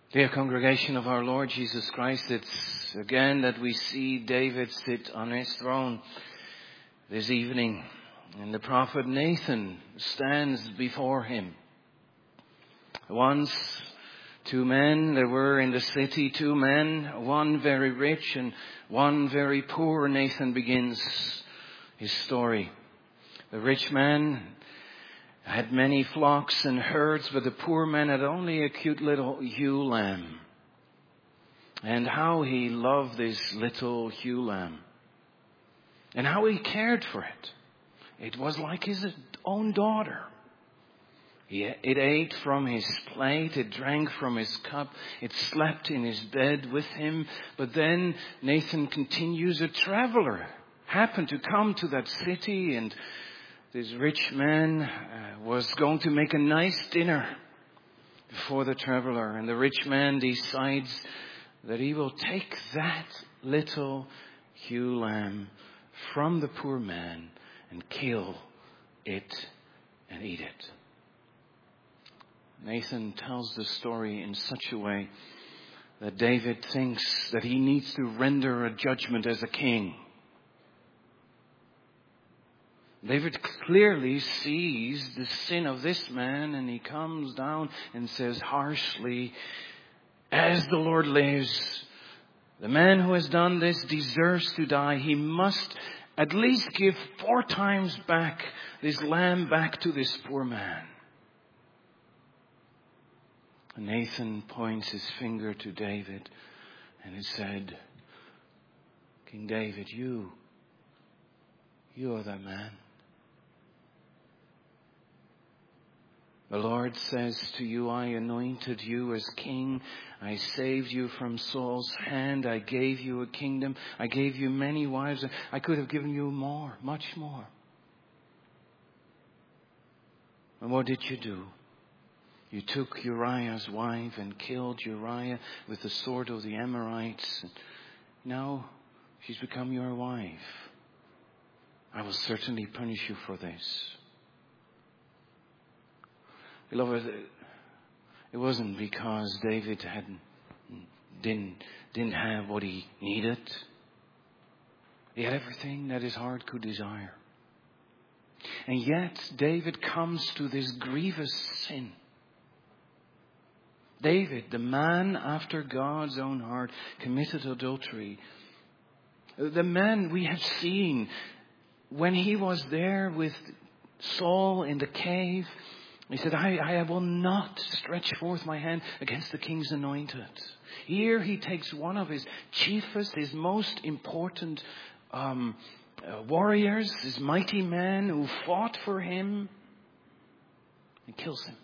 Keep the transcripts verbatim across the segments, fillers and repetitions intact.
Dear congregation of our Lord Jesus Christ, it's again that we see David sit on his throne this evening, and the prophet Nathan stands before him. Once two men there were in the city, two men, one very rich and one very poor. Nathan begins his story. The rich man had many flocks and herds, but the poor man had only a cute little ewe lamb. And how he loved this little ewe lamb. And how he cared for it. It was like his own daughter. He, it ate from his plate, it drank from his cup, it slept in his bed with him. But then Nathan continues, a traveler happened to come to that city, and this rich man uh, was going to make a nice dinner for the traveler. And the rich man decides that he will take that little ewe lamb from the poor man and kill it and eat it. Nathan tells the story in such a way that David thinks that he needs to render a judgment as a king. David clearly sees the sin of this man, and he comes down and says harshly, as the Lord lives, the man who has done this deserves to die. He must at least give four times back this lamb back to this poor man. And Nathan points his finger to David and he said, King David, you, you are that man. The Lord says to you, I anointed you as king. I saved you from Saul's hand. I gave you a kingdom. I gave you many wives. I could have given you more, much more. And what did you do? You took Uriah's wife and killed Uriah with the sword of the Amorites. Now she's become your wife. I will certainly punish you for this. Beloved, it wasn't because David hadn't, didn't, didn't have what he needed. He had everything that his heart could desire. And yet David comes to this grievous sin. David, the man after God's own heart, committed adultery. The man we have seen when he was there with Saul in the cave. He said, I, I will not stretch forth my hand against the king's anointed. Here he takes one of his chiefest, his most important um, uh, warriors, his mighty man who fought for him, and kills him.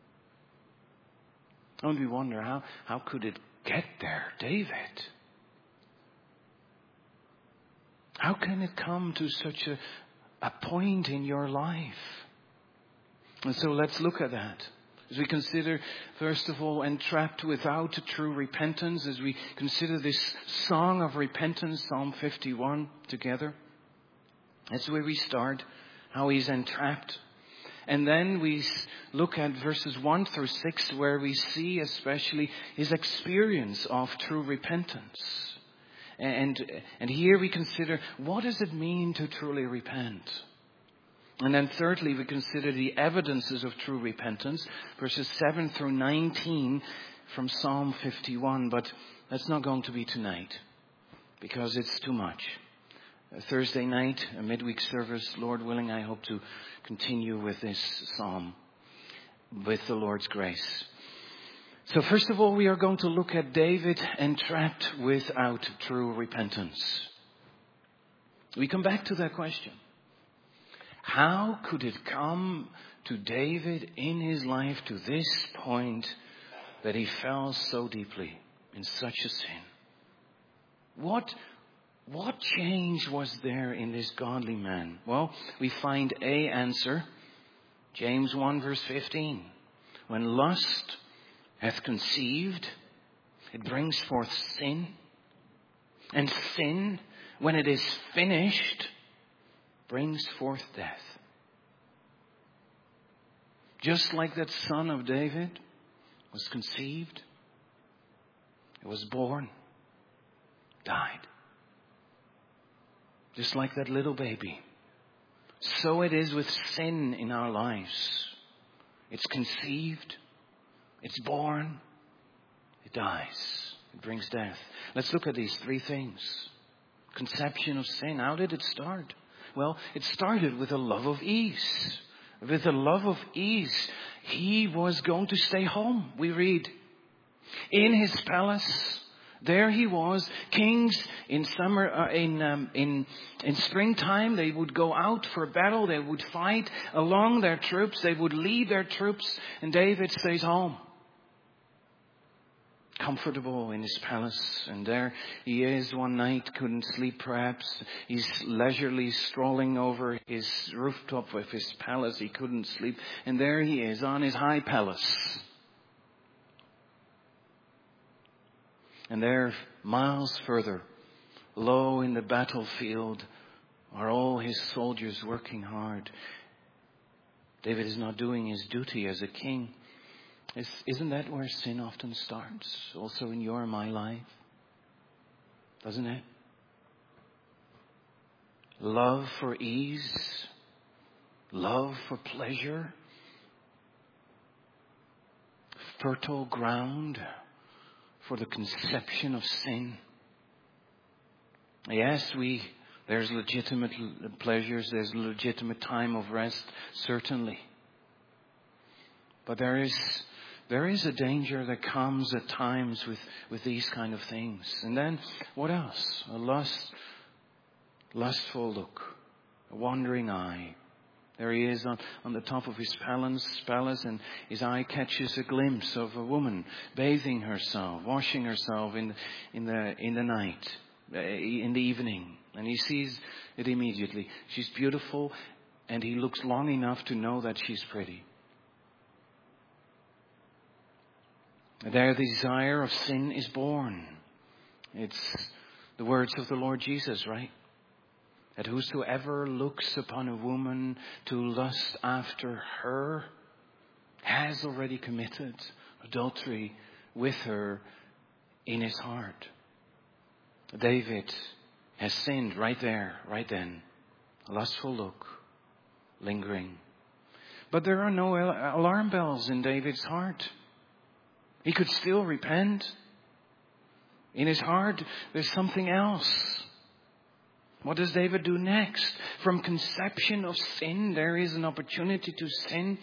And we wonder, how, how could it get there, David? How can it come to such a, a point in your life? And so let's look at that. As we consider, first of all, entrapped without true repentance, as we consider this song of repentance, Psalm fifty-one, together. That's where we start, how he's entrapped. And then we look at verses one through six, where we see especially his experience of true repentance. And, and here we consider, what does it mean to truly repent? And then thirdly, we consider the evidences of true repentance, verses seven through nineteen from Psalm fifty-one. But that's not going to be tonight, because it's too much. A Thursday night, a midweek service, Lord willing, I hope to continue with this psalm with the Lord's grace. So first of all, we are going to look at David entrapped without true repentance. We come back to that question. How could it come to David in his life to this point that he fell so deeply in such a sin? What, what change was there in this godly man? Well, we find a answer. James one verse fifteen. When lust hath conceived, it brings forth sin. And sin, when it is finished, brings forth death. Just like that son of David was conceived, was born, died. Just like that little baby. So it is with sin in our lives. It's conceived. It's born. It dies. It brings death. Let's look at these three things. Conception of sin. How did it start? Well, it started with a love of ease. With a love of ease. He was going to stay home. We read. In his palace. There he was. Kings in summer, uh, in um, in in springtime, they would go out for battle. They would fight along their troops. They would lead their troops, and David stays home, comfortable in his palace. And there he is one night, couldn't sleep perhaps. He's leisurely strolling over his rooftop of his palace. He couldn't sleep, and there he is on his high palace. And there, miles further, low in the battlefield, are all his soldiers working hard. David is not doing his duty as a king. Is, isn't that where sin often starts? Also in your and my life? Doesn't it? Love for ease. Love for pleasure. Fertile ground for the conception of sin. Yes, we there's legitimate pleasures, there's legitimate time of rest, certainly. But there is there is a danger that comes at times with, with these kind of things. And then what else? A lust, lustful look, a wandering eye. There he is on, on the top of his palace, palace, and his eye catches a glimpse of a woman bathing herself, washing herself in, in the in the night, in the evening. And he sees it immediately. She's beautiful, and he looks long enough to know that she's pretty. There the desire of sin is born. It's the words of the Lord Jesus, right? That whosoever looks upon a woman to lust after her has already committed adultery with her in his heart. David has sinned right there, right then. A lustful look, lingering. But there are no alarm bells in David's heart. He could still repent. In his heart, there's something else. What does David do next? From conception of sin, there is an opportunity to sin.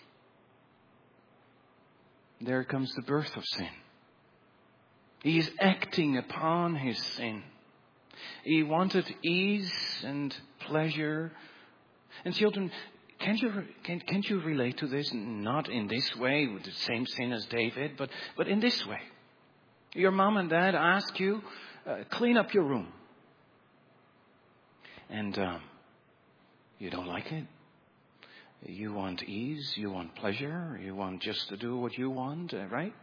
There comes the birth of sin. He is acting upon his sin. He wanted ease and pleasure. And children, can't you, can't, can't you relate to this? Not in this way, with the same sin as David, but, but in this way. Your mom and dad ask you, uh, clean up your room. And um, you don't like it. You want ease. You want pleasure. You want just to do what you want, uh, right?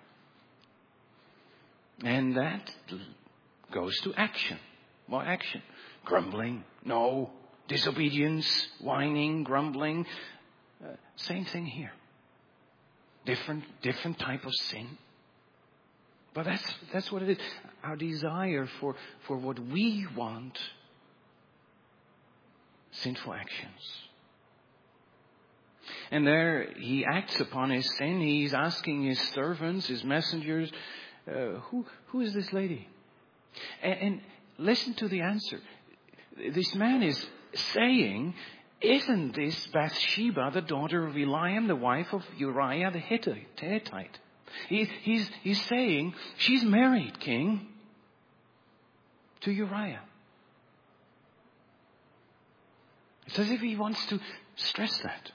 And that goes to action. What action? Grumbling. No. Disobedience. Whining. Grumbling. Uh, same thing here. Different, different type of sin. But that's that's what it is. Our desire for, for what we want. Sinful actions. And there he acts upon his sin. He's asking his servants, his messengers, uh, who who is this lady? And, and listen to the answer. This man is saying, isn't this Bathsheba, the daughter of Eliam, the wife of Uriah the Hittite? He, he's, he's saying, she's married, king, to Uriah. It's as if he wants to stress that.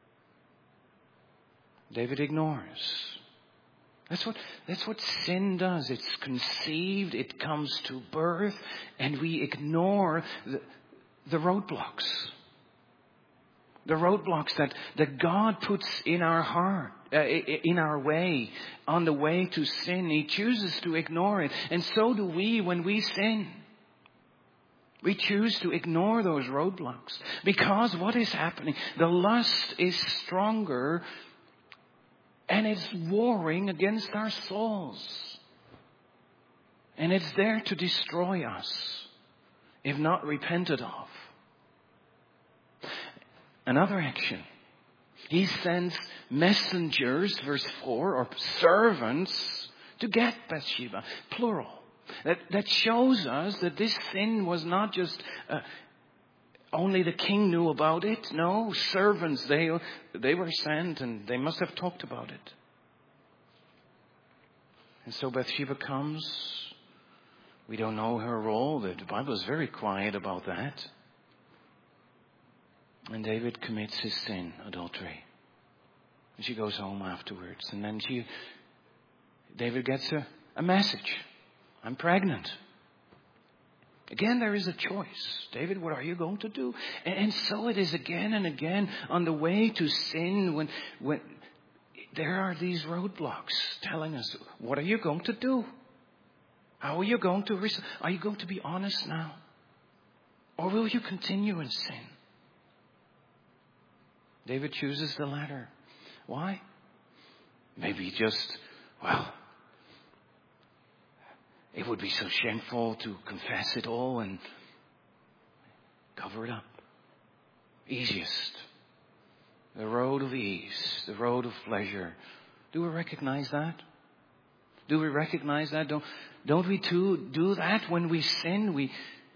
David ignores. That's what, that's what sin does. It's conceived, it comes to birth, and we ignore the, the roadblocks. The roadblocks that, that God puts in our heart, uh, in our way, on the way to sin. He chooses to ignore it. And so do we when we sin. We choose to ignore those roadblocks. Because what is happening? The lust is stronger and it's warring against our souls. And it's there to destroy us, if not repented of. Another action. He sends messengers, verse four, or servants, to get Bathsheba. Plural. That, that shows us that this sin was not just uh, only the king knew about it. No, servants, they, they were sent and they must have talked about it. And so Bathsheba comes. We don't know her role. The Bible is very quiet about that. And David commits his sin, adultery. And she goes home afterwards. And then she, David gets a, a message. I'm pregnant. Again, there is a choice. David, what are you going to do? And, and so it is again and again on the way to sin when, when there are these roadblocks telling us, what are you going to do? How are you going to, res- are you going to be honest now? Or will you continue in sin? David chooses the latter. Why? Maybe just, well, it would be so shameful to confess it all and cover it up. Easiest. The road of ease, the road of pleasure. Do we recognize that? Do we recognize that? Don't, don't we too do that when we sin? We,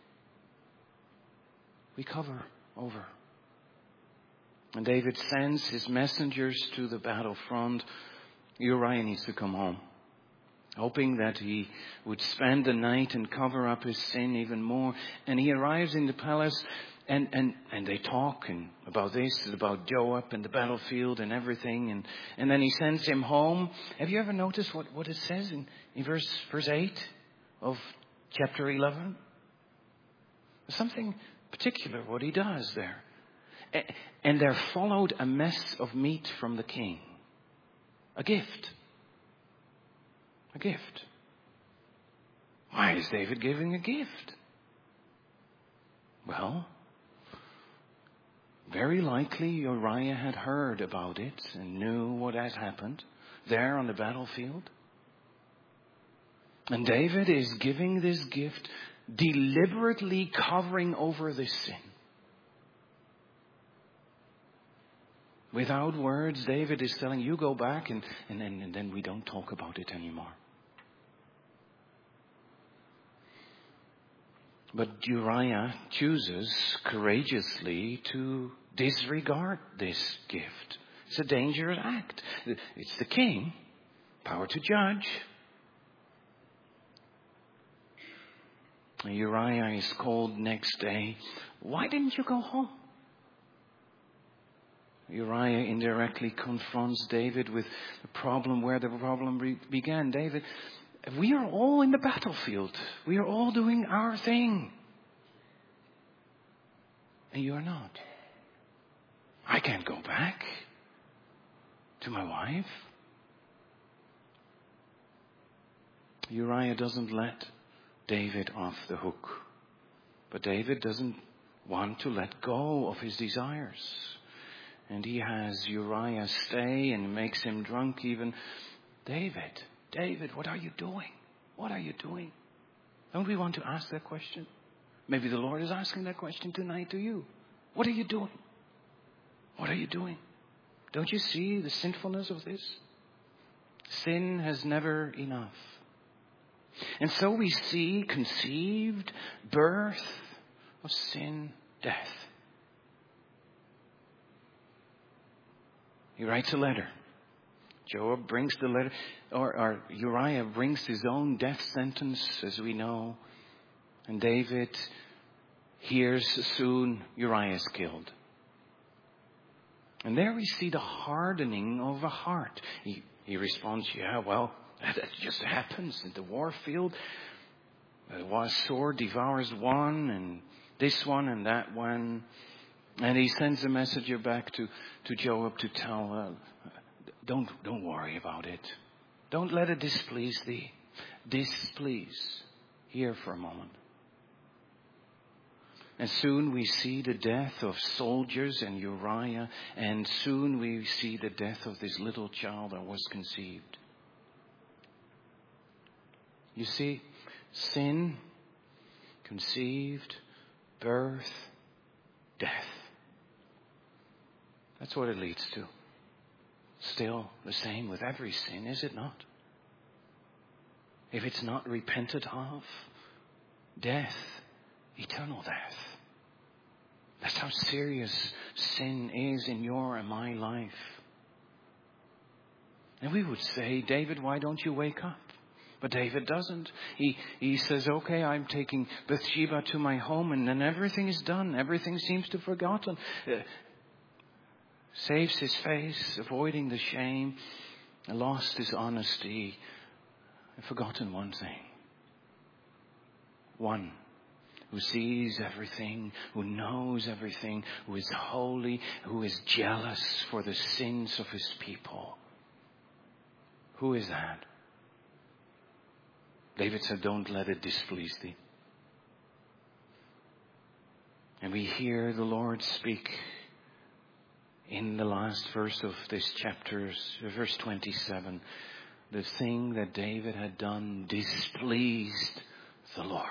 we cover over. And David sends his messengers to the battlefront. Uriah needs to come home, hoping that he would spend the night and cover up his sin even more. And he arrives in the palace, and, and, and they talk and about this, about Joab and the battlefield and everything. And, and then he sends him home. Have you ever noticed what, what it says in, in verse, verse eight of chapter eleven? There's something particular what he does there. And there followed a mess of meat from the king. A gift. A gift. Why is David giving a gift? Well, very likely Uriah had heard about it and knew what had happened there on the battlefield. And David is giving this gift, deliberately covering over this sin. Without words, David is telling you go back and, and, then, and then we don't talk about it anymore. But Uriah chooses courageously to disregard this gift. It's a dangerous act. It's the king, power to judge. Uriah is called next day. Why didn't you go home? Uriah indirectly confronts David with the problem where the problem re- began. David, we are all in the battlefield. We are all doing our thing. And you are not. I can't go back to my wife. Uriah doesn't let David off the hook. But David doesn't want to let go of his desires. And he has Uriah stay and makes him drunk even. David, David, what are you doing? What are you doing? Don't we want to ask that question? Maybe the Lord is asking that question tonight to you. What are you doing? What are you doing? Don't you see the sinfulness of this? Sin has never enough. And so we see conceived birth of sin, death. He writes a letter. Joab brings the letter, or, or Uriah brings his own death sentence, as we know. And David hears soon Uriah is killed. And there we see the hardening of a heart. He, he responds, yeah, well, that, that just happens in the war field. The sword devours one, and this one, and that one. And he sends a messenger back to, to Joab to tell, uh, don't, don't worry about it. Don't let it displease thee. Displease. Here for a moment. And soon we see the death of soldiers and Uriah. And soon we see the death of this little child that was conceived. You see, Sin, conceived, birth, death. That's what it leads to. Still the same with every sin, is it not? If it's not repented of, death, eternal death. That's how serious sin is in your and my life. And we would say, David, why don't you wake up? But David doesn't. He he says, okay, I'm taking Bathsheba to my home, and then everything is done. Everything seems to be forgotten. Uh, saves his face, avoiding the shame, lost his honesty, and forgotten one thing. One who sees everything, who knows everything, who is holy, who is jealous for the sins of his people. Who is that? David said, don't let it displease thee. And we hear the Lord speak in the last verse of this chapter, verse twenty-seven. The thing that David had done displeased the Lord.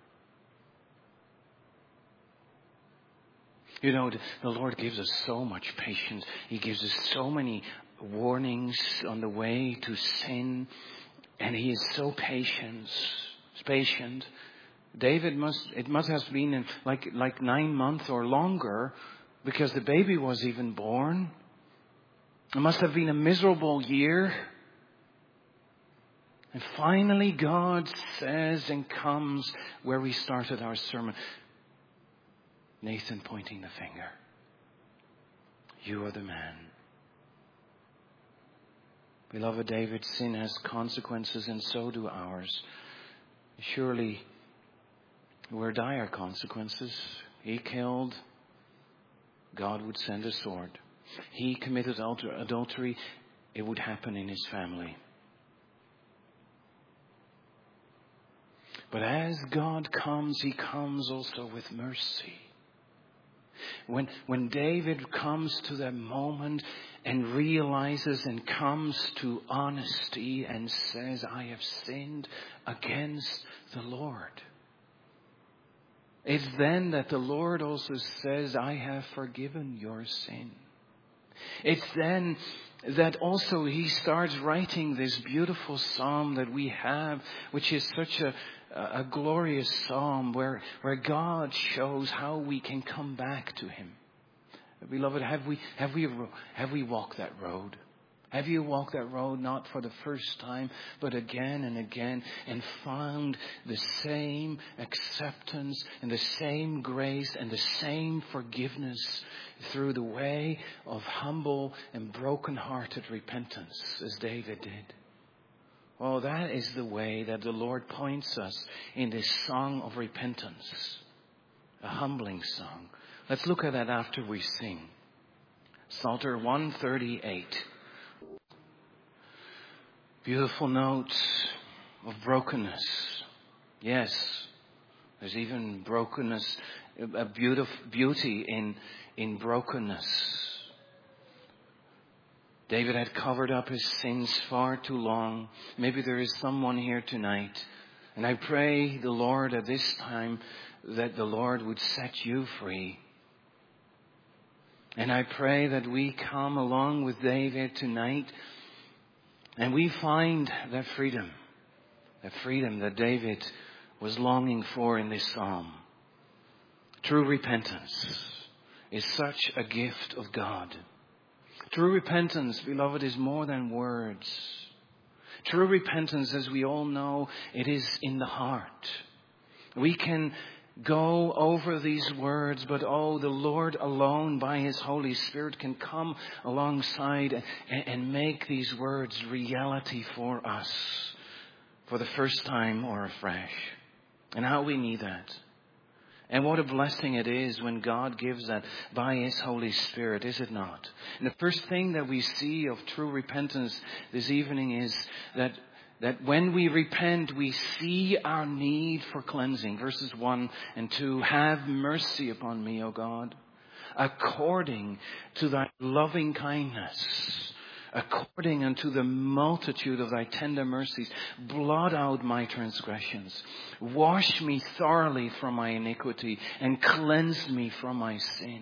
You know, the Lord gives us so much patience. He gives us so many warnings on the way to sin. And He is so patient, patient. David must, it must have been in like, like nine months or longer, because the baby was even born. It must have been a miserable year. And finally God says and comes where we started our sermon. Nathan pointing the finger. You are the man. Beloved, David's sin has consequences, and so do ours. Surely, were dire consequences. He killed, God would send a sword. He committed adultery, it would happen in his family. But as God comes, He comes also with mercy. When, when David comes to that moment and realizes and comes to honesty and says, I have sinned against the Lord. It's then that the Lord also says, I have forgiven your sin. It's then that also He starts writing this beautiful psalm that we have, which is such a, a glorious psalm where, where God shows how we can come back to Him. Beloved, have we, have we, have we walked that road? Have you walked that road not for the first time, but again and again, and found the same acceptance and the same grace and the same forgiveness through the way of humble and broken-hearted repentance as David did? Oh, that is the way that the Lord points us in this song of repentance, a humbling song. Let's look at that after we sing. Psalter one thirty-eight. Beautiful notes of brokenness. Yes, there's even brokenness, a beautiful beauty in, in brokenness. David had covered up his sins far too long. Maybe there is someone here tonight. And I pray the Lord at this time that the Lord would set you free. And I pray that we come along with David tonight and we find that freedom, that freedom that David was longing for in this psalm. True repentance is such a gift of God. True repentance, beloved, is more than words. True repentance, as we all know, it is in the heart. We can go over these words, but oh, the Lord alone by His Holy Spirit can come alongside and, and make these words reality for us for the first time or afresh. And how we need that. And what a blessing it is when God gives that by His Holy Spirit, is it not? And the first thing that we see of true repentance this evening is that That when we repent, we see our need for cleansing. Verses one and two. Have mercy upon me, O God, according to thy loving kindness, according unto the multitude of thy tender mercies, blot out my transgressions. Wash me thoroughly from my iniquity and cleanse me from my sin.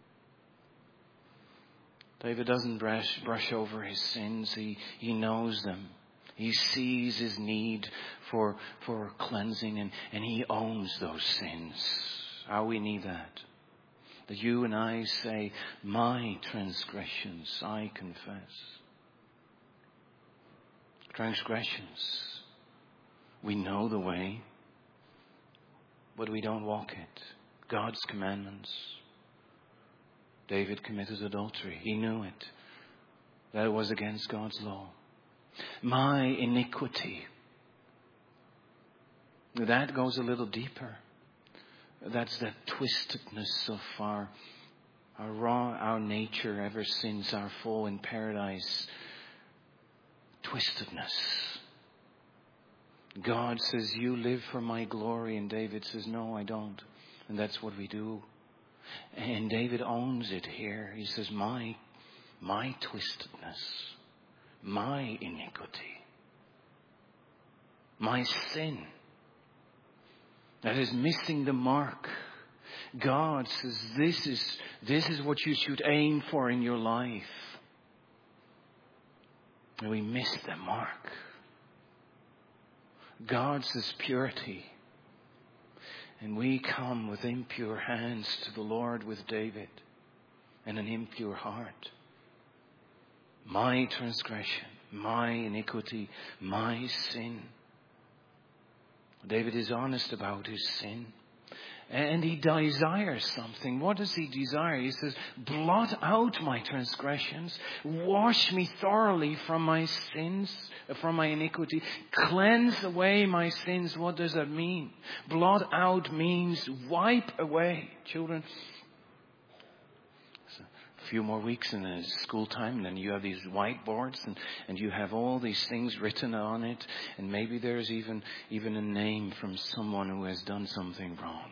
David doesn't brush, brush over his sins. He, he knows them. He sees his need for, for cleansing, and, and he owns those sins. How we need that. That you and I say, my transgressions I confess. Transgressions. We know the way, but we don't walk it. God's commandments. David committed adultery. He knew it. That it was against God's law. My iniquity. That goes a little deeper. That's that twistedness of our, our raw, our nature ever since our fall in paradise. Twistedness. God says, you live for my glory. And David says, no, I don't. And that's what we do. And David owns it here. He says, my, my twistedness, my iniquity, my sin. That is missing the mark. God says, this is, this is what you should aim for in your life. And we miss the mark. God says purity. And we come with impure hands to the Lord with David and an impure heart. My transgression, my iniquity, my sin. David is honest about his sin. And he desires something. What does he desire? He says, blot out my transgressions. Wash me thoroughly from my sins, from my iniquity. Cleanse away my sins. What does that mean? Blot out means wipe away. Children, a few more weeks in the school time, and then you have these whiteboards, and, and you have all these things written on it. And maybe there's even, even a name from someone who has done something wrong.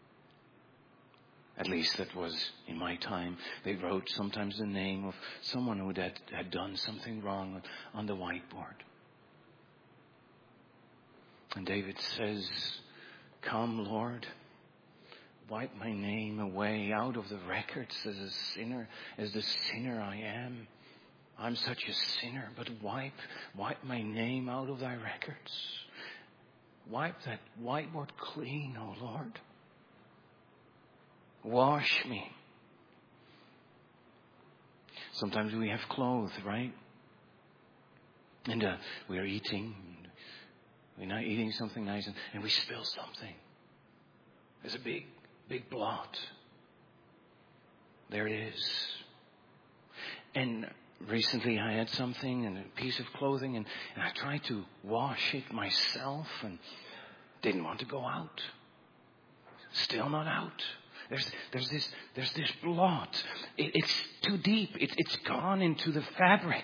At least that was in my time. They wrote sometimes the name of someone who had, had done something wrong on the whiteboard. And David says, come, Lord, wipe my name away out of the records as a sinner, as the sinner I am. I'm such a sinner, but wipe, wipe my name out of thy records. Wipe that whiteboard clean, O Lord. Wash me. Sometimes we have clothes, right? And uh, we are eating. We're not eating something nice, and, and we spill something. There's a big, big blot. There it is. And recently I had something, and a piece of clothing, and, and I tried to wash it myself, and didn't want to go out. Still not out. There's, there's this, there's this blot. It, it's too deep. It, it's gone into the fabric.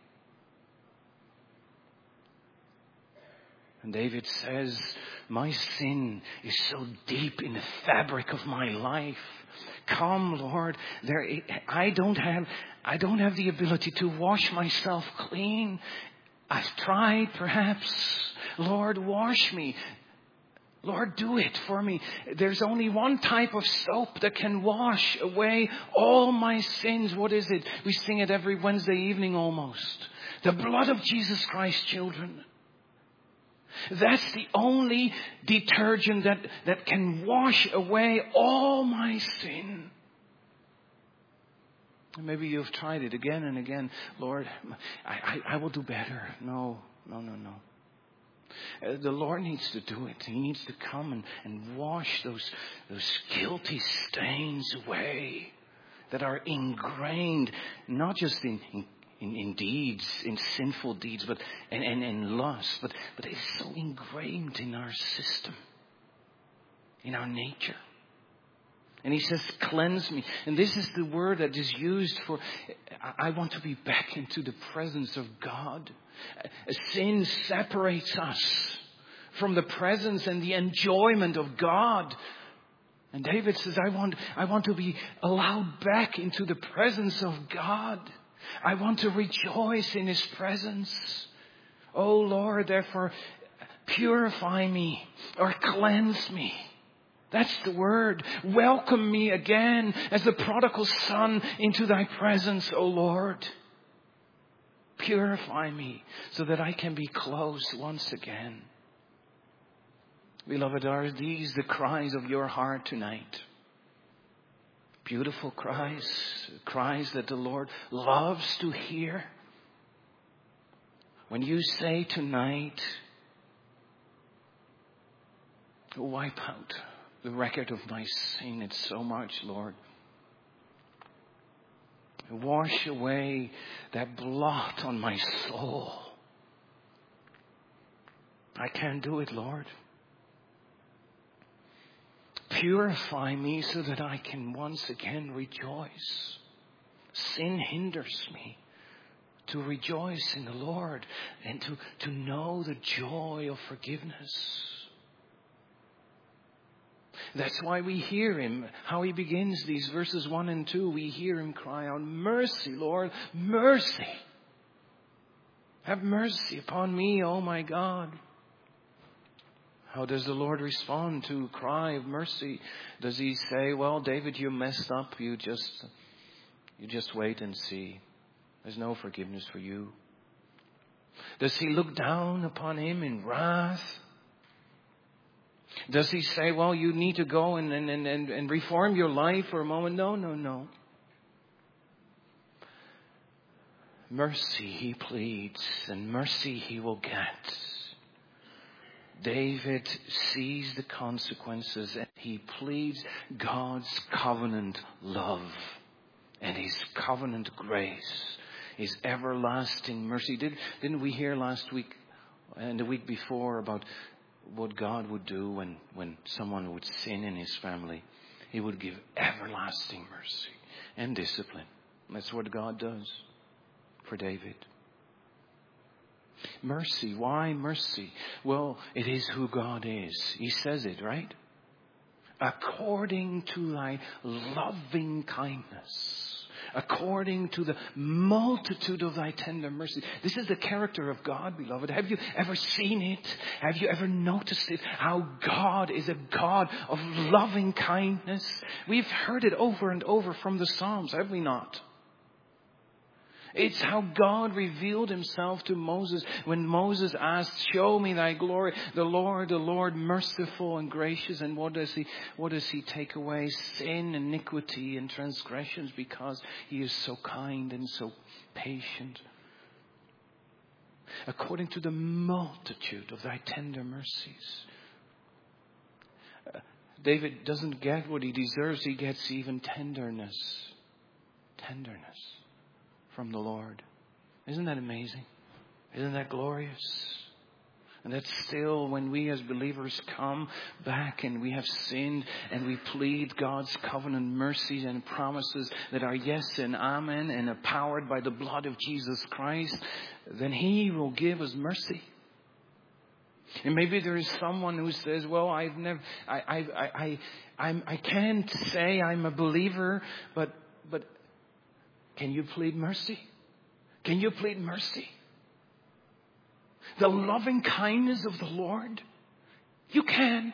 And David says, my sin is so deep in the fabric of my life. Come, Lord, there, I don't have, I don't have the ability to wash myself clean. I've tried, perhaps. Lord, wash me. Lord, do it for me. There's only one type of soap that can wash away all my sins. What is it? We sing it every Wednesday evening almost. The blood of Jesus Christ, children. That's the only detergent that, that can wash away all my sin. And maybe you've tried it again and again. Lord, I, I, I will do better. No, no, no, no. Uh, the Lord needs to do it. He needs to come and, and wash those, those guilty stains away that are ingrained, not just in, in, in, in deeds, in sinful deeds, but and, and, and lust, but, but it's so ingrained in our system, in our nature. And he says, cleanse me. And this is the word that is used for, I want to be back into the presence of God. Sin separates us from the presence and the enjoyment of God. And David says, I want, I want to be allowed back into the presence of God. I want to rejoice in His presence. Oh Lord, therefore, purify me or cleanse me. That's the word. Welcome me again as the prodigal son into thy presence, O Lord. Purify me so that I can be close once again. Beloved, are these the cries of your heart tonight? Beautiful cries, cries that the Lord loves to hear. When you say tonight, wipe out the record of my sin, it's so much, Lord. Wash away that blot on my soul. I can't do it, Lord. Purify me so that I can once again rejoice. Sin hinders me to rejoice in the Lord and to, to know the joy of forgiveness. That's why we hear Him, how He begins these verses one and two. We hear Him cry out, mercy, Lord, mercy. Have mercy upon me, oh my God. How does the Lord respond to a cry of mercy? Does He say, well, David, you messed up. You just, you just wait and see. There's no forgiveness for you. Does He look down upon him in wrath? Does He say, well, you need to go and, and, and, and reform your life for a moment? No, no, no. Mercy He pleads, and mercy He will get. David sees the consequences and he pleads God's covenant love and His covenant grace, His everlasting mercy. Did, didn't we hear last week and the week before about what God would do when, when someone would sin in his family? He would give everlasting mercy and discipline. That's what God does for David. Mercy. Why mercy? Well, it is who God is. He says it, right? According to thy loving kindness, according to the multitude of thy tender mercy. This is the character of God, beloved. Have you ever seen it? Have you ever noticed it? How God is a God of loving kindness. We've heard it over and over from the Psalms, have we not? It's how God revealed Himself to Moses when Moses asked, show me thy glory. The Lord, the Lord, merciful and gracious. And what does he, what does he take away? Sin, iniquity and transgressions, because He is so kind and so patient. According to the multitude of thy tender mercies. Uh, David doesn't get what he deserves. He gets even tenderness. Tenderness. From the Lord. Isn't that amazing? Isn't that glorious? And that's still when we as believers come back and we have sinned and we plead God's covenant mercies and promises that are yes and amen and are powered by the blood of Jesus Christ, then He will give us mercy. And maybe there is someone who says, well, I've never, I, I, I, I, I'm, I can't say I'm a believer, but, but, can you plead mercy? Can you plead mercy? The loving kindness of the Lord? You can.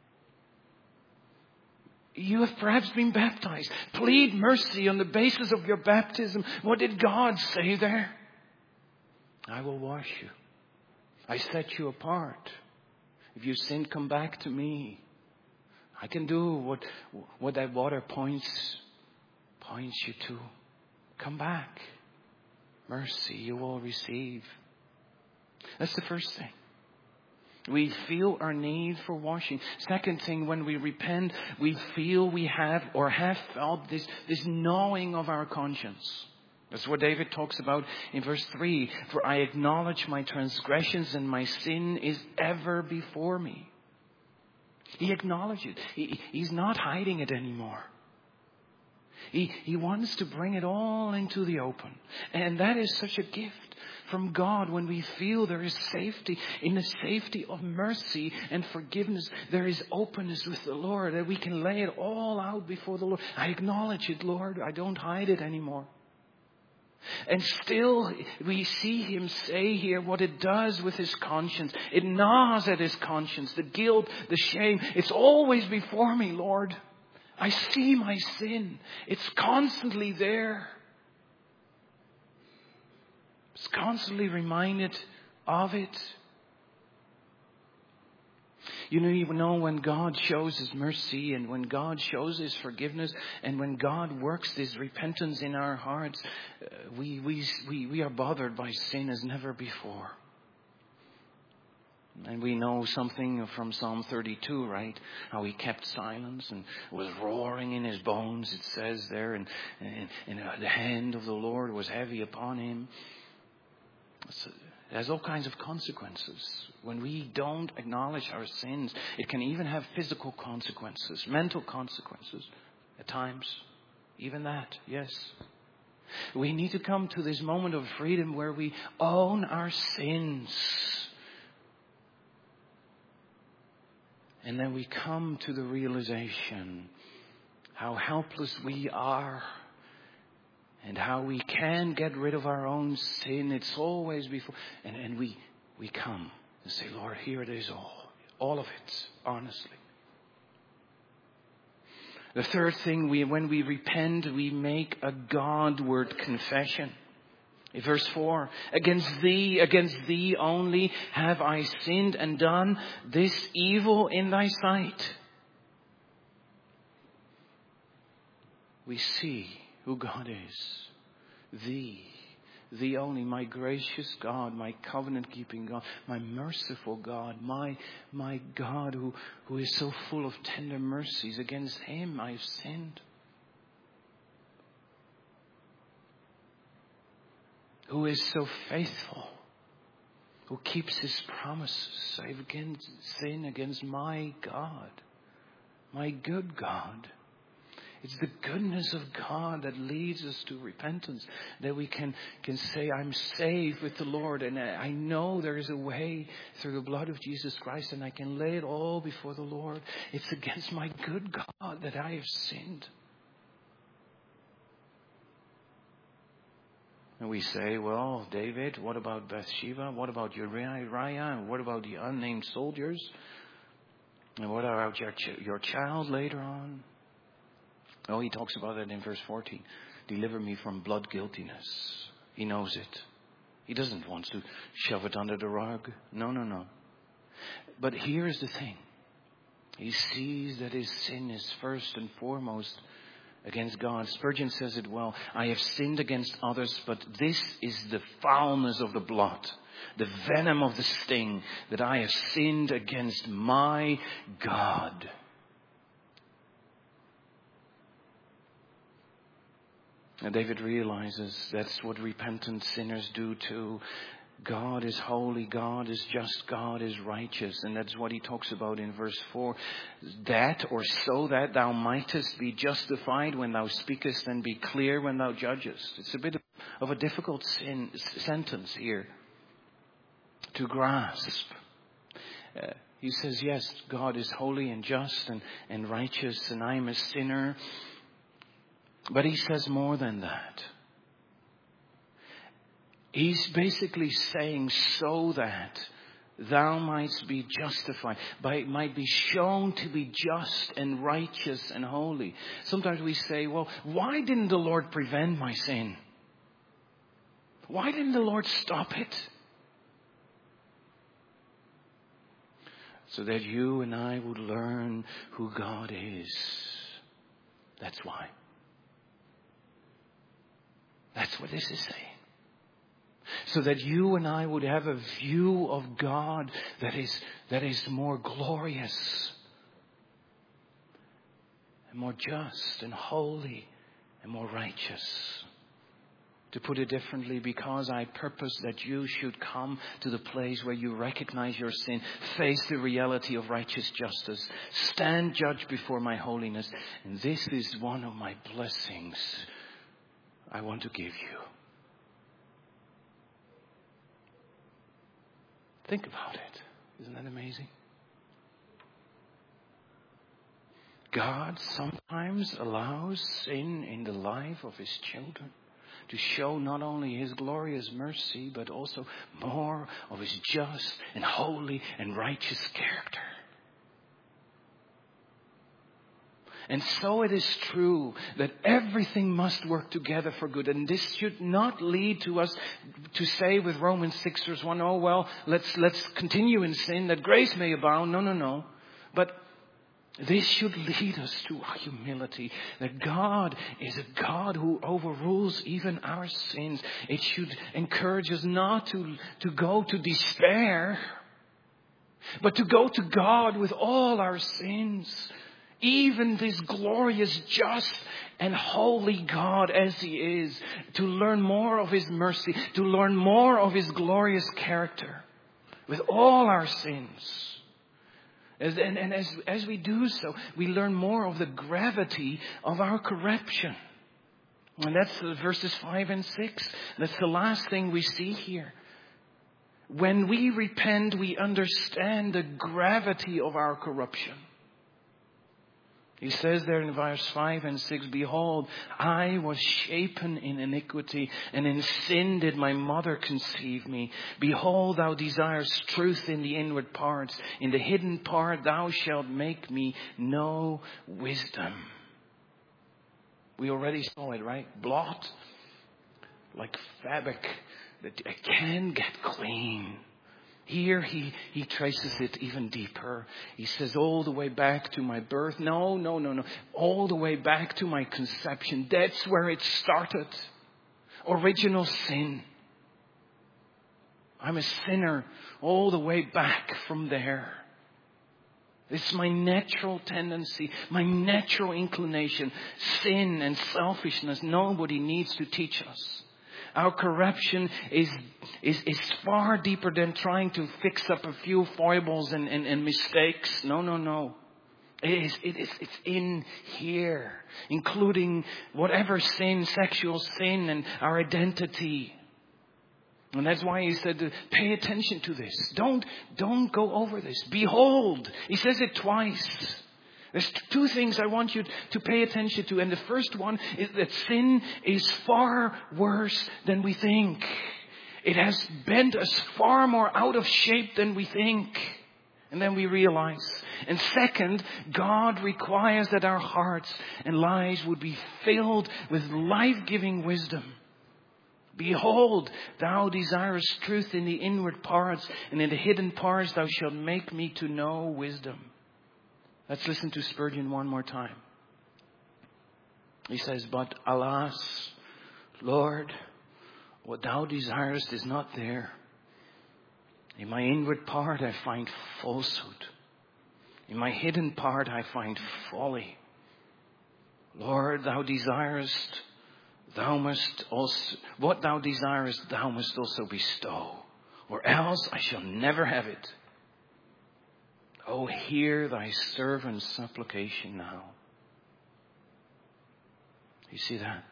You have perhaps been baptized. Plead mercy on the basis of your baptism. What did God say there? I will wash you. I set you apart. If you sin, come back to me. I can do what, what that water points, points you to. Come back. Mercy you will receive. That's the first thing. We feel our need for washing. Second thing, when we repent, we feel we have or have felt this, this gnawing of our conscience. That's what David talks about in verse three. For I acknowledge my transgressions and my sin is ever before me. He acknowledges it. He, he's not hiding it anymore. He, he wants to bring it all into the open. And that is such a gift from God when we feel there is safety. In the safety of mercy and forgiveness, there is openness with the Lord, that we can lay it all out before the Lord. I acknowledge it, Lord. I don't hide it anymore. And still we see him say here what it does with his conscience. It gnaws at his conscience. The guilt, the shame. It's always before me, Lord. I see my sin. It's constantly there. It's constantly reminded of it. You know, you know when God shows His mercy and when God shows His forgiveness and when God works this repentance in our hearts, uh, we, we, we, we are bothered by sin as never before. And we know something from Psalm thirty-two, right? How he kept silence and was roaring in his bones, it says there. And, and, and the hand of the Lord was heavy upon him. So it has all kinds of consequences. When we don't acknowledge our sins, it can even have physical consequences, mental consequences at times. Even that, yes. We need to come to this moment of freedom where we own our sins. And then we come to the realization how helpless we are and how we can get rid of our own sin. It's always before. And, and we, we come and say, Lord, here it is all. All of it, honestly. The third thing, we, when we repent, we make a Godward confession. In verse four, against thee, against thee only have I sinned and done this evil in thy sight. We see who God is. Thee, thee only, my gracious God, my covenant-keeping God, my merciful God, my, my God who, who is so full of tender mercies. Against him I have sinned. Who is so faithful, who keeps his promises. I've again sinned against my God, my good God. It's the goodness of God that leads us to repentance, that we can, can say, I'm saved with the Lord, and I know there is a way through the blood of Jesus Christ, and I can lay it all before the Lord. It's against my good God that I have sinned. And we say, well, David, what about Bathsheba? What about Uriah? And what about the unnamed soldiers? And what about your, ch- your child later on? Oh, he talks about it in verse fourteen. Deliver me from blood guiltiness. He knows it. He doesn't want to shove it under the rug. No, no, no. But here's the thing. He sees that his sin is first and foremost against God. Spurgeon says it well. I have sinned against others, but this is the foulness of the blood, the venom of the sting, that I have sinned against my God. And David realizes that's what repentant sinners do too. God is holy, God is just, God is righteous. And that's what he talks about in verse four. That, or so that thou mightest be justified when thou speakest and be clear when thou judgest. It's a bit of a difficult sin, sentence here to grasp. Uh, he says, yes, God is holy and just and, and righteous, and I am a sinner. But he says more than that. He's basically saying so that thou mightst be justified, by, might be shown to be just and righteous and holy. Sometimes we say, well, why didn't the Lord prevent my sin? Why didn't the Lord stop it? So that you and I would learn who God is. That's why. That's what this is saying. So that you and I would have a view of God that is, that is more glorious and more just and holy and more righteous. To put it differently, because I purpose that you should come to the place where you recognize your sin, face the reality of righteous justice, stand judged before my holiness. And this is one of my blessings I want to give you. Think about it. Isn't that amazing? God sometimes allows sin in the life of his children. to show not only His glorious mercy, but also more of His just and holy and righteous character. And so it is true that everything must work together for good. And this should not lead to us to say with Romans six verse one, oh well, let's, let's continue in sin that grace may abound. No, no, no. But this should lead us to our humility, that God is a God who overrules even our sins. It should encourage us not to, to go to despair, but to go to God with all our sins. Even this glorious, just and holy God as He is, to learn more of His mercy, to learn more of His glorious character with all our sins. As, and and as, as we do so, we learn more of the gravity of our corruption. And that's verses five and six. That's the last thing we see here. When we repent, we understand the gravity of our corruption. He says there in verse five and six, behold, I was shapen in iniquity, and in sin did my mother conceive me. Behold, thou desirest truth in the inward parts. In the hidden part thou shalt make me know wisdom. We already saw it, right? Blot, like fabric that I can get clean. Here he, he traces it even deeper. He says all the way back to my birth. No, no, no, no. All the way back to my conception. That's where it started. Original sin. I'm a sinner all the way back from there. It's my natural tendency, my natural inclination. Sin and selfishness. Nobody needs to teach us. Our corruption is, is, is far deeper than trying to fix up a few foibles and, and, and mistakes. No, no, no. It is, it is, it's in here, including whatever sin, sexual sin and our identity. And that's why he said to pay attention to this. Don't, don't go over this. Behold, he says it twice. There's two things I want you to pay attention to. And the first one is that sin is far worse than we think. It has bent us far more out of shape than we think. And then we realize. And second, God requires that our hearts and lives would be filled with life-giving wisdom. Behold, thou desirest truth in the inward parts, and in the hidden parts thou shalt make me to know wisdom. Let's listen to Spurgeon one more time. He says, but alas, Lord, what thou desirest is not there. In my inward part I find falsehood. In my hidden part I find folly. Lord, thou desirest, thou must also, what thou desirest, thou must also bestow, or else I shall never have it. Oh, hear thy servant's supplication now. You see that?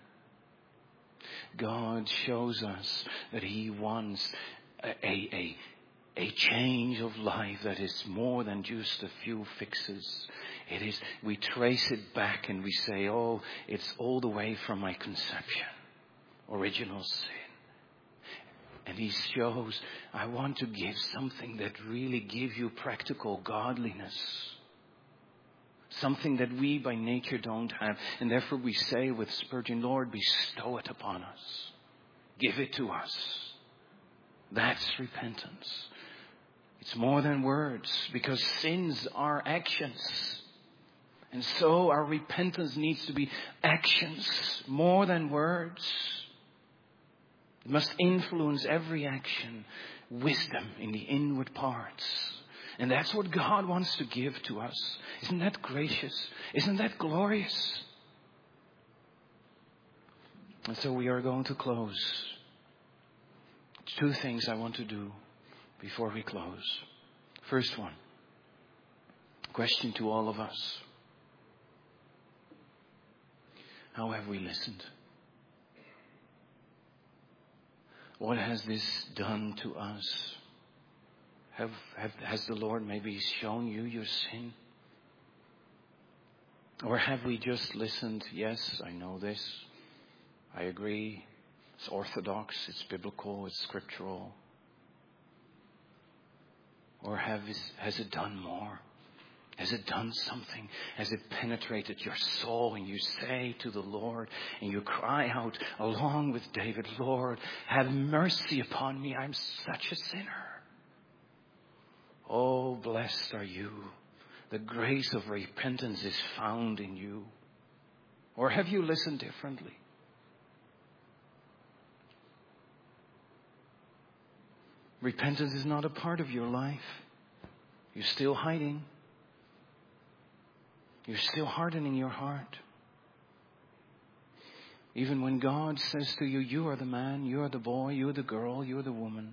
God shows us that He wants a, a, a, a change of life that is more than just a few fixes. It is, we trace it back and we say, oh, it's all the way from my conception. Original sin. And He shows, I want to give something that really gives you practical godliness. Something that we by nature don't have. And therefore we say with Spurgeon, Lord, bestow it upon us. Give it to us. That's repentance. It's more than words, because sins are actions. And so our repentance needs to be actions more than words. It must influence every action. Wisdom in the inward parts. And that's what God wants to give to us. Isn't that gracious? Isn't that glorious? And so we are going to close. Two things I want to do before we close. First one. Question to all of us. How have we listened? What has this done to us? Have, have, has the Lord maybe shown you your sin? Or have we just listened? Yes, I know this. I agree. It's orthodox, it's biblical, it's scriptural. Or have, has it done more? Has it done something? Has it penetrated your soul and you say to the Lord and you cry out along with David, Lord, have mercy upon me. I'm such a sinner. Oh, blessed are you. The grace of repentance is found in you. Or have you listened differently? Repentance is not a part of your life. You're still hiding. You're still hardening your heart. Even when God says to you, you are the man, you are the boy, you are the girl, you are the woman.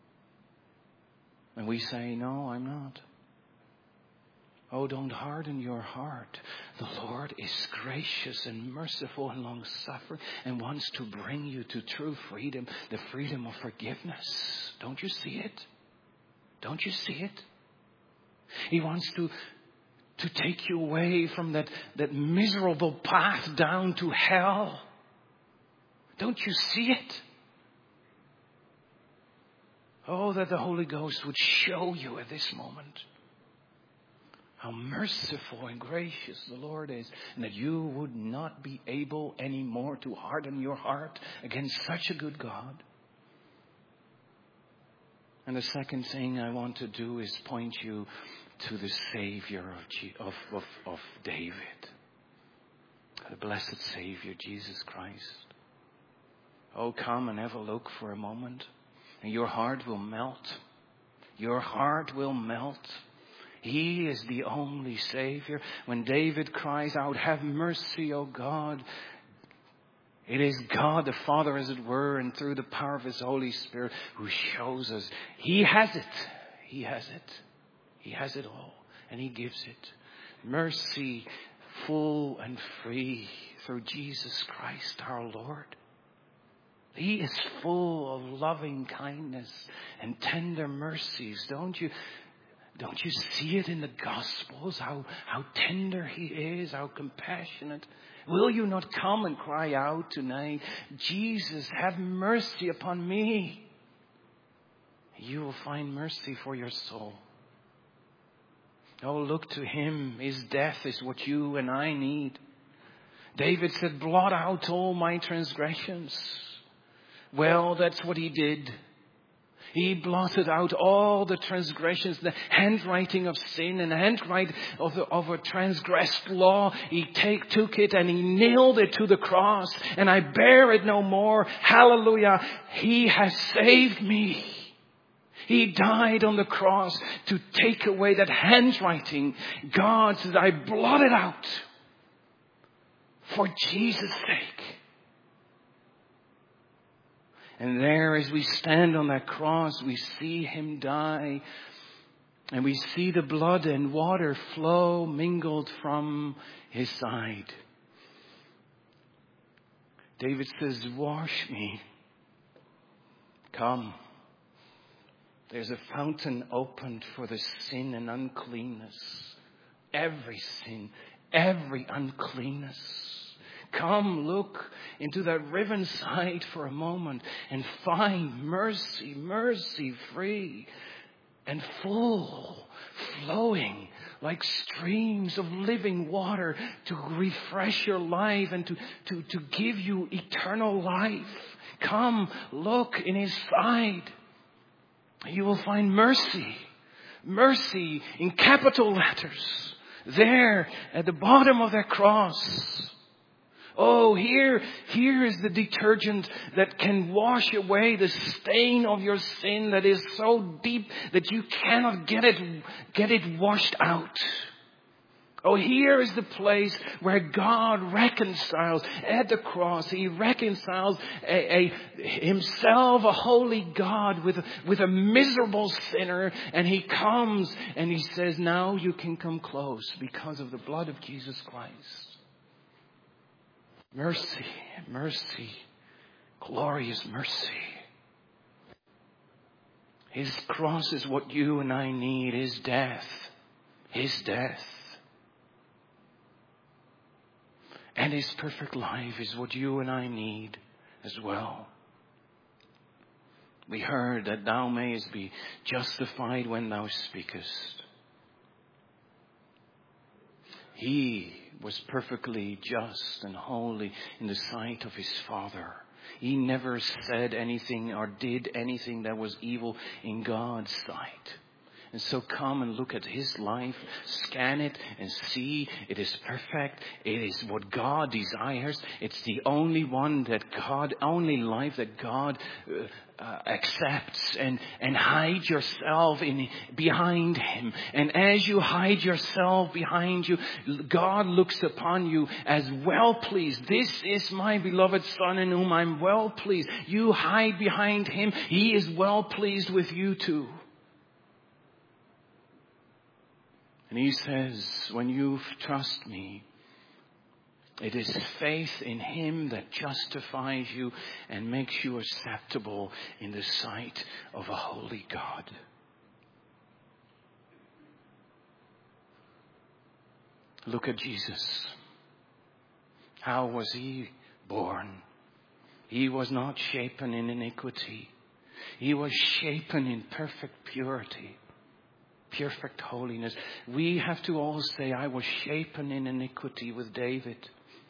And we say, no, I'm not. Oh, don't harden your heart. The Lord is gracious and merciful and long-suffering and wants to bring you to true freedom, the freedom of forgiveness. Don't you see it? Don't you see it? He wants to, to take you away from that, that miserable path down to hell. Don't you see it? Oh, that the Holy Ghost would show you at this moment how merciful and gracious the Lord is, and that you would not be able anymore to harden your heart against such a good God. And the second thing I want to do is point you to the Savior of, G- of, of, of David, the blessed Savior, Jesus Christ. Oh, come and have a look for a moment, and your heart will melt. Your heart will melt. He is the only Savior. When David cries out, have mercy, O God, it is God the Father, as it were, and through the power of His Holy Spirit who shows us He has it. He has it. He has it all. And He gives it. Mercy, full and free, through Jesus Christ our Lord. He is full of loving kindness and tender mercies. Don't you? Don't you see it in the Gospels, how, how tender He is, how compassionate? Will you not come and cry out tonight, Jesus, have mercy upon me? You will find mercy for your soul. Oh, look to Him. His death is what you and I need. David said, blot out all my transgressions. Well, that's what He did. He blotted out all the transgressions, the handwriting of sin and the handwriting of, the, of a transgressed law. He take, took it and He nailed it to the cross. And I bear it no more. Hallelujah. He has saved me. He died on the cross to take away that handwriting. God says, I blot it out for Jesus' sake. And there, as we stand on that cross, we see Him die. And we see the blood and water flow mingled from His side. David says, wash me. Come. There's a fountain opened for the sin and uncleanness. Every sin, every uncleanness. Come, look into that riven side for a moment and find mercy, mercy free and full, flowing like streams of living water to refresh your life and to, to, to give you eternal life. Come, look in His side. You will find mercy, mercy in capital letters there at the bottom of that cross. Oh, here, here is the detergent that can wash away the stain of your sin that is so deep that you cannot get it, get it washed out. Oh, here is the place where God reconciles at the cross. He reconciles a, a, Himself, a holy God, with, with a miserable sinner. And He comes and He says, now you can come close because of the blood of Jesus Christ. Mercy, mercy, glorious mercy. His cross is what you and I need. His death, His death. And His perfect life is what you and I need as well. We heard that thou mayest be justified when thou speakest. He was perfectly just and holy in the sight of his Father. He never said anything or did anything that was evil in God's sight. And so come and look at his life, scan it and see it is perfect. It is what God desires. It's the only one that God, only life that God uh, uh, accepts. And, and hide yourself in behind him. And as you hide yourself behind you, God looks upon you as well pleased. This is my beloved Son in whom I'm well pleased. You hide behind him. He is well pleased with you too. And he says, when you trust me, it is faith in him that justifies you and makes you acceptable in the sight of a holy God. Look at Jesus. How was he born? He was not shapen in iniquity. He was shapen in perfect purity. Perfect holiness. We have to all say, I was shapen in iniquity with David.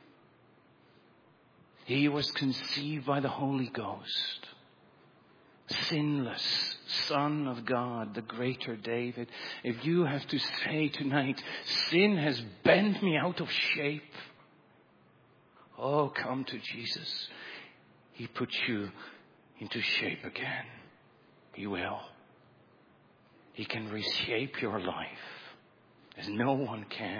He was conceived by the Holy Ghost. Sinless Son of God, the greater David. If you have to say tonight, sin has bent me out of shape. Oh, come to Jesus. He puts you into shape again. He will. He can reshape your life as no one can.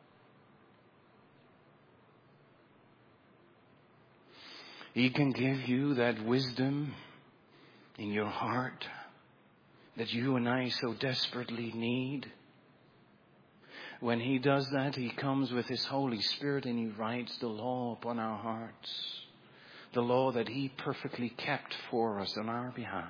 He can give you that wisdom in your heart that you and I so desperately need. When he does that, he comes with his Holy Spirit and he writes the law upon our hearts. The law that he perfectly kept for us on our behalf.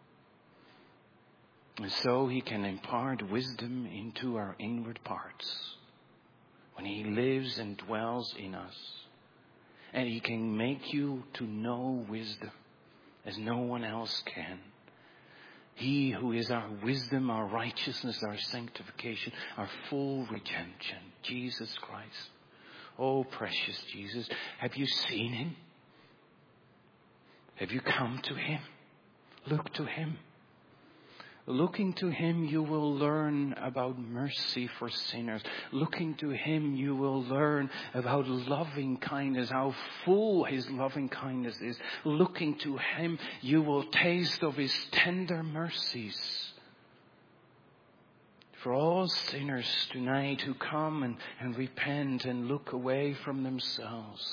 And so he can impart wisdom into our inward parts when he lives and dwells in us. And he can make you to know wisdom as no one else can. He who is our wisdom, our righteousness, our sanctification, our full redemption, Jesus Christ. Oh, precious Jesus, have you seen him? Have you come to him? Look to him. Looking to him, you will learn about mercy for sinners. Looking to him, you will learn about loving kindness, how full his loving kindness is. Looking to him, you will taste of his tender mercies. For all sinners tonight who come and, and repent and look away from themselves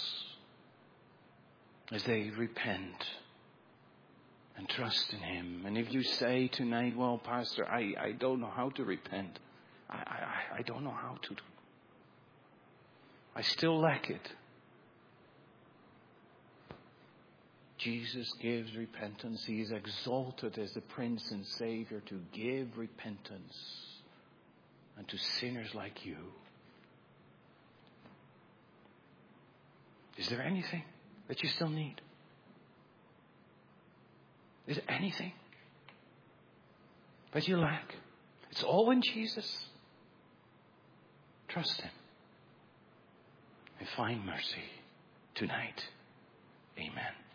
as they repent. And trust in him. And if you say tonight, well, Pastor, I, I don't know how to repent. I, I, I don't know how to. I still lack it. Jesus gives repentance. He is exalted as the Prince and Savior to give repentance unto sinners like you. Is there anything that you still need? Is there anything that you lack? It's all in Jesus. Trust him and find mercy tonight. Amen.